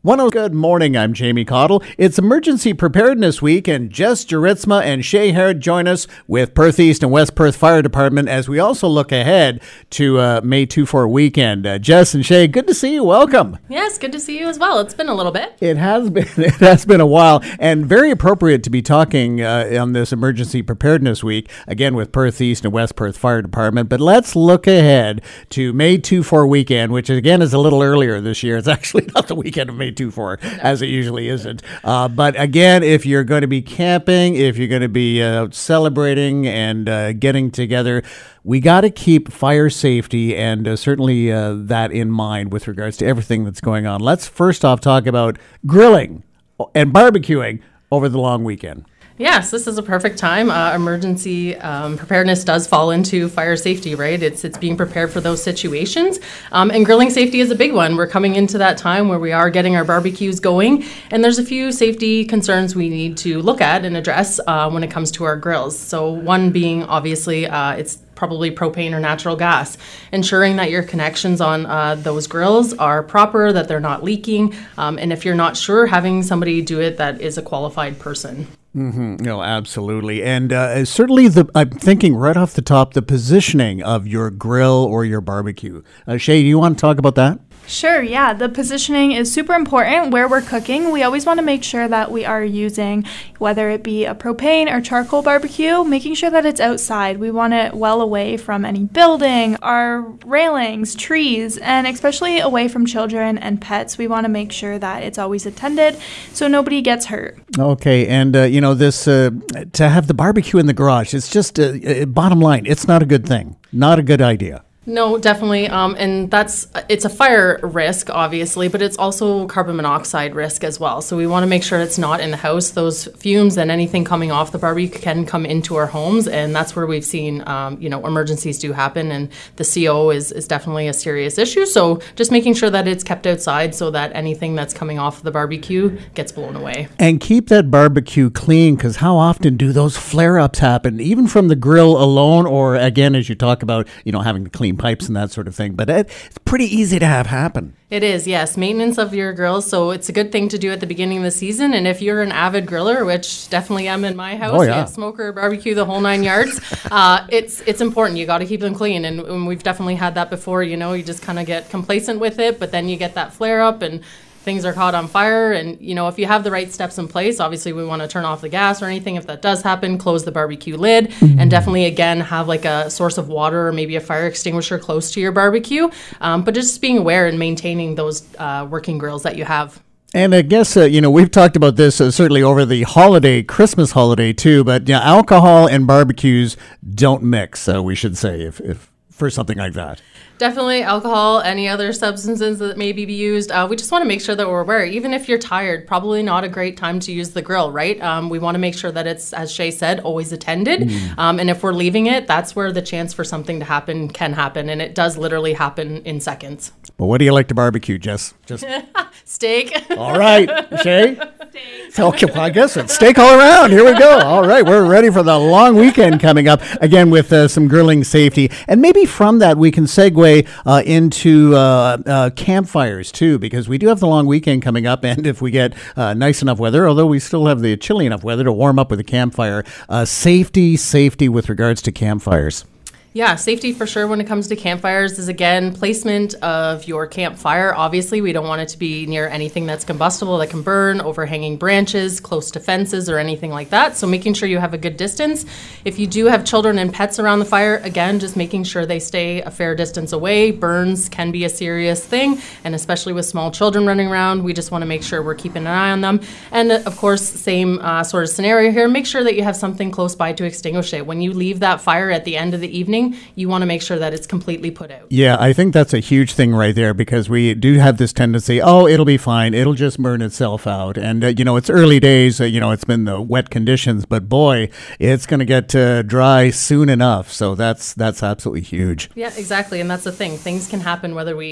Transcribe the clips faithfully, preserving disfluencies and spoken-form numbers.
One oh, good morning, I'm Jamie Cottle. It's Emergency Preparedness Week, and Jess Juritsma and Shay Harrod join us with Perth East and West Perth Fire Department as we also look ahead to uh, May two four weekend. Uh, Jess and Shay, good to see you. Welcome. Yes, good to see you as well. It's been a little bit. It has been. It has been a while, and very appropriate to be talking uh, on this Emergency Preparedness Week, again with Perth East and West Perth Fire Department. But let's look ahead to May two four weekend, which again is a little earlier this year. It's actually not the weekend of May two four, no. as it usually isn't. Uh, but again, if you're going to be camping, if you're going to be uh, celebrating and uh, getting together, we got to keep fire safety and uh, certainly uh, that in mind with regards to everything that's going on. Let's first off talk about grilling and barbecuing over the long weekend. Yes, this is a perfect time. Uh, emergency um, preparedness does fall into fire safety, right? It's it's being prepared for those situations. Um, and grilling safety is a big one. We're coming into that time where we are getting our barbecues going, and there's a few safety concerns we need to look at and address uh, when it comes to our grills. So one being, obviously, uh, it's probably propane or natural gas, ensuring that your connections on uh, those grills are proper, that they're not leaking, um, and if you're not sure, having somebody do it that is a qualified person. Mm-hmm. No, absolutely. And uh, certainly, the I'm thinking right off the top, the positioning of your grill or your barbecue. Uh, Shay, do you want to talk about that? Sure, yeah. The positioning is super important where we're cooking. We always want to make sure that we are using, whether it be a propane or charcoal barbecue, making sure that it's outside. We want it well away from any building, our railings, trees, and especially away from children and pets. We want to make sure that it's always attended so nobody gets hurt. Okay, and uh, you know, this uh, to have the barbecue in the garage, it's just, uh, uh, bottom line, it's not a good thing. Not a good idea. No, definitely. Um, and that's, it's a fire risk, obviously, but it's also carbon monoxide risk as well. So we want to make sure it's not in the house. Those fumes and anything coming off the barbecue can come into our homes. And that's where we've seen, um, you know, emergencies do happen. And the C O is, is definitely a serious issue. So just making sure that it's kept outside so that anything that's coming off the barbecue gets blown away. And keep that barbecue clean, because how often do those flare-ups happen, even from the grill alone, or again, as you talk about, you know, having to clean pipes and that sort of thing, but it, it's pretty easy to have happen. It is, yes. Maintenance of your grills, so it's a good thing to do at the beginning of the season. And if you're an avid griller, which definitely am in my house, oh, yeah. we have smoker, barbecue, the whole nine yards, uh, it's it's important. You got to keep them clean, and, and we've definitely had that before. You know, you just kind of get complacent with it, but then you get that flare up and things are caught on fire. And, you know, if you have the right steps in place, obviously we want to turn off the gas or anything. If that does happen, close the barbecue lid, mm-hmm. and definitely, again, have like a source of water or maybe a fire extinguisher close to your barbecue. Um, but just being aware and maintaining those uh, working grills that you have. And I guess, uh, you know, we've talked about this uh, certainly over the holiday, Christmas holiday too, but you know, alcohol and barbecues don't mix, uh, we should say, if, if for something like that. Definitely alcohol, any other substances that may be used. Uh, we just want to make sure that we're aware. Even if you're tired, probably not a great time to use the grill, right? Um, we want to make sure that it's, as Shay said, always attended. Mm. Um, and if we're leaving it, that's where the chance for something to happen can happen. And it does literally happen in seconds. But what do you like to barbecue, Jess? Just steak. All right, Shay? Steak. Okay, well, I guess it's steak all around. Here we go. All right, we're ready for the long weekend coming up, again, with uh, some grilling safety. And maybe from that, we can segue uh, into uh, uh, campfires, too, because we do have the long weekend coming up. And if we get uh, nice enough weather, although we still have the chilly enough weather to warm up with a campfire, uh, safety, safety with regards to campfires. Yeah, safety for sure when it comes to campfires is, again, placement of your campfire. Obviously, we don't want it to be near anything that's combustible that can burn, overhanging branches, close to fences or anything like that. So making sure you have a good distance. If you do have children and pets around the fire, again, just making sure they stay a fair distance away. Burns can be a serious thing, and especially with small children running around, we just want to make sure we're keeping an eye on them. And of course, same uh, sort of scenario here, make sure that you have something close by to extinguish it. When you leave that fire at the end of the evening, you want to make sure that it's completely put out. Yeah, I think that's a huge thing right there, because we do have this tendency, oh, it'll be fine. It'll just burn itself out. And, uh, you know, it's early days. Uh, you know, it's been the wet conditions, but boy, it's going to get uh, dry soon enough. So that's that's absolutely huge. Yeah, exactly. And that's the thing. Things can happen whether we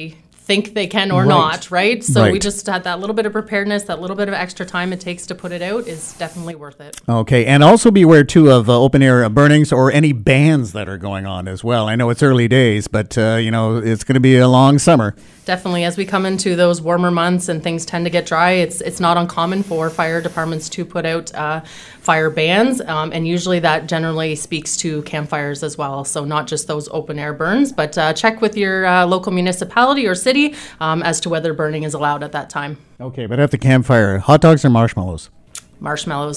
think they can or Right. not, right? So we Right. just had that little bit of preparedness, that little bit of extra time it takes to put it out is definitely worth it. Okay, and also be aware too of uh, open air burnings or any bans that are going on as well. I know it's early days, but uh, you know it's going to be a long summer. Definitely, as we come into those warmer months and things tend to get dry, it's it's not uncommon for fire departments to put out uh, fire bans, um, and usually that generally speaks to campfires as well. So not just those open air burns, but uh, check with your uh, local municipality or city um, as to whether burning is allowed at that time. Okay, but at the campfire, hot dogs or marshmallows? Marshmallows.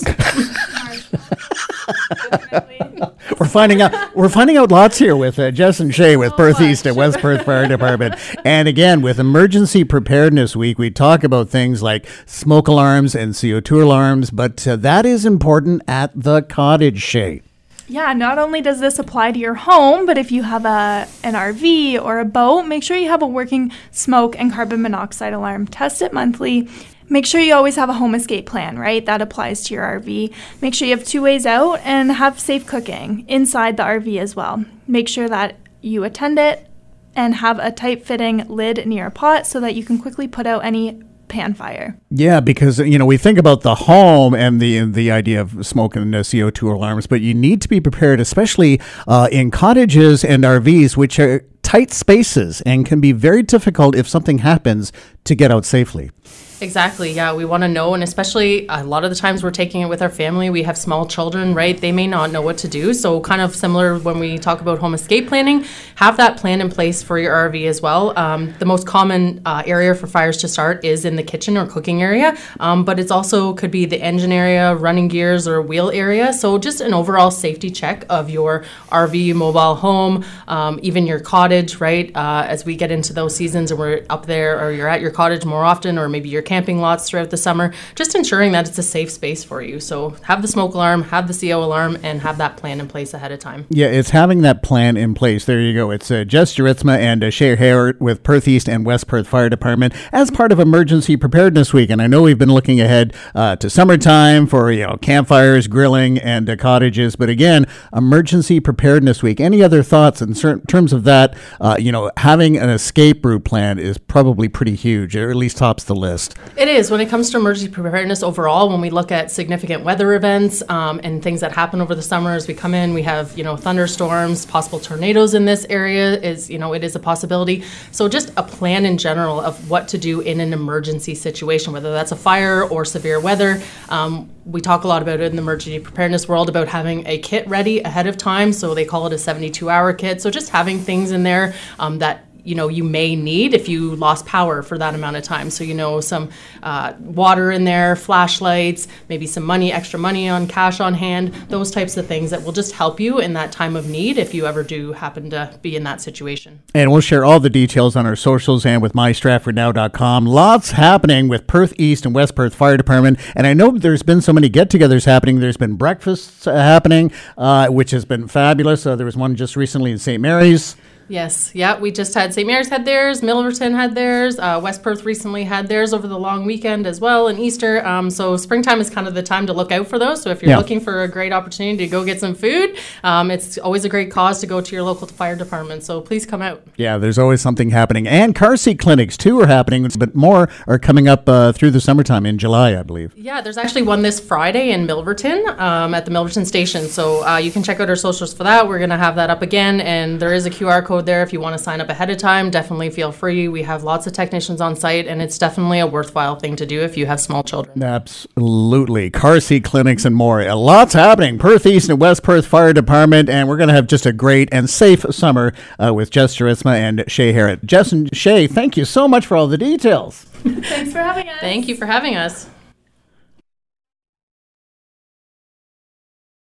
We're finding out. We're finding out lots here with uh, Jess and Shay with Perth East and West Perth Fire Department. And again, with Emergency Preparedness Week, we talk about things like smoke alarms and C O two alarms, but uh, that is important at the cottage, Shay. Yeah, not only does this apply to your home, but if you have a an R V or a boat, make sure you have a working smoke and carbon monoxide alarm. Test it monthly. Make sure you always have a home escape plan, right? That applies to your R V. Make sure you have two ways out and have safe cooking inside the R V as well. Make sure that you attend it and have a tight-fitting lid near a pot so that you can quickly put out any pan fire. Yeah, because you know we think about the home and the the idea of smoke and uh, C O two alarms, but you need to be prepared, especially uh, in cottages and R Vs, which are tight spaces and can be very difficult if something happens to get out safely. Exactly. Yeah, we want to know, and especially a lot of the times we're taking it with our family. We have small children, right? They may not know what to do. So kind of similar when we talk about home escape planning, have that plan in place for your R V as well. Um, the most common uh, area for fires to start is in the kitchen or cooking area, um, but it's also could be the engine area, running gears, or wheel area. So just an overall safety check of your R V, mobile home, um, even your cottage, right? Uh, as we get into those seasons and we're up there, or you're at your cottage more often, or maybe you're camping lots throughout the summer, just ensuring that it's a safe space for you. So have the smoke alarm, have the C O alarm, and have that plan in place ahead of time. Yeah, it's having that plan in place. There you go. It's uh, Jess Jaritsma and uh, Shay Hare with Perth East and West Perth Fire Department as part of Emergency Preparedness Week. And I know we've been looking ahead uh, to summertime for, you know, campfires, grilling, and uh, cottages. But again, Emergency Preparedness Week. Any other thoughts in certain terms of that? Uh, you know, having an escape route plan is probably pretty huge, or at least tops the list. It is. When it comes to emergency preparedness overall, when we look at significant weather events um, and things that happen over the summer as we come in, we have, you know, thunderstorms, possible tornadoes in this area is, you know, it is a possibility. So just a plan in general of what to do in an emergency situation, whether that's a fire or severe weather. Um, we talk a lot about it in the emergency preparedness world about having a kit ready ahead of time. So they call it a seventy-two hour kit. So just having things in there um, that you know, you may need if you lost power for that amount of time. So, you know, some uh, water in there, flashlights, maybe some money, extra money on cash on hand, those types of things that will just help you in that time of need if you ever do happen to be in that situation. And we'll share all the details on our socials and with my stratford now dot com. Lots happening with Perth East and West Perth Fire Department. And I know there's been so many get-togethers happening. There's been breakfasts uh, happening, uh, which has been fabulous. Uh, there was one just recently in Saint Mary's. Yes, yeah, we just had Saint Mary's had theirs, Milverton had theirs, uh, West Perth recently had theirs over the long weekend as well, and Easter. Um, so springtime is kind of the time to look out for those. So if you're Yeah. looking for a great opportunity to go get some food, um, it's always a great cause to go to your local fire department. So please come out. Yeah, there's always something happening. And car seat clinics, too, are happening, but more are coming up uh, through the summertime in July, I believe. Yeah, there's actually one this Friday in Milverton um, at the Milverton station. So uh, you can check out our socials for that. We're going to have that up again, and there is a Q R code there if you want to sign up ahead of time. Definitely feel free. We have lots of technicians on site, and it's definitely a worthwhile thing to do if you have small children. Absolutely. Car seat clinics and more. Lots happening. Perth East and West Perth Fire Department, and we're going to have just a great and safe summer uh, with Jess Jaritsma and Shay Harrett. Jess and Shay, thank you so much for all the details. Thanks for having us. Thank you for having us.